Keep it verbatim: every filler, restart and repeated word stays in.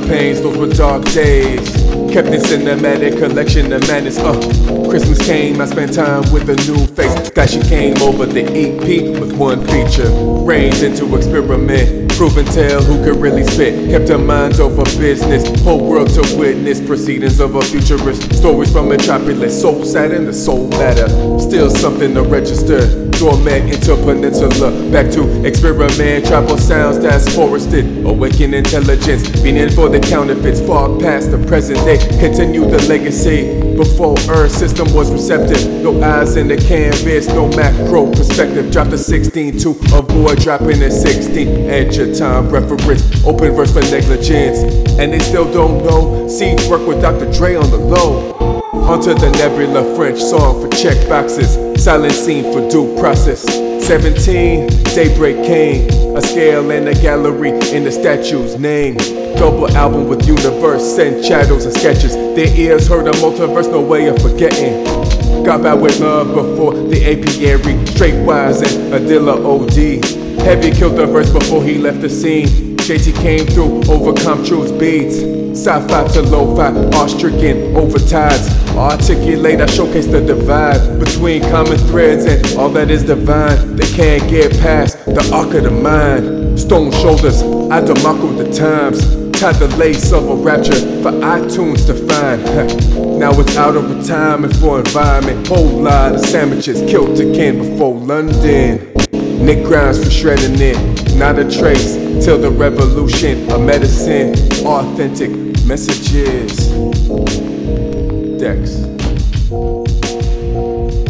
pains, those were dark days. Kept in cinematic collection of madness. Uh, Christmas came, I spent time with a new face. Glad she came over the E P with one feature. Ranged into experiment, prove and tell who could really spit. Kept her mind over business, whole world to witness. Proceedings of a futurist, stories from Metropolis. Soul sat in the soul ladder, still something to register. Doormat into peninsula, back to experiment. Tribal sounds that's forested. Awaken intelligence, meaning for the counterfeits. Far past the present day, continue the legacy. Before Earth system was receptive, no eyes in the canvas, no macro perspective. Drop the sixteen to avoid dropping a sixteen. Edge of time reference, open verse for negligence. And they still don't know, Seeds work with Doctor Dre on the low. Onto the Nebula French song for check boxes. Silent scene for due process. seventeen, daybreak came. A scale and a gallery in the statue's name. Double album with universe, sent shadows and sketches. Their ears heard a multiverse, no way of forgetting. Got back with love before the apiary. Straightwise and Adilla O D. Heavy killed the verse before he left the scene. J T came through, overcome truth's beats. Sci-fi to lo-fi, awe-stricken over tides. Articulate, I showcase the divide between common threads and all that is divine. They can't get past the arc of the mind. Stone shoulders, I demarco the times. Tied the lace of a rapture for iTunes to find. Now it's out of retirement for environment. Whole lot of sandwiches killed to kin before London. Nick Grimes for shredding it, not a trace till the revolution of medicine. Authentic messages. Dex.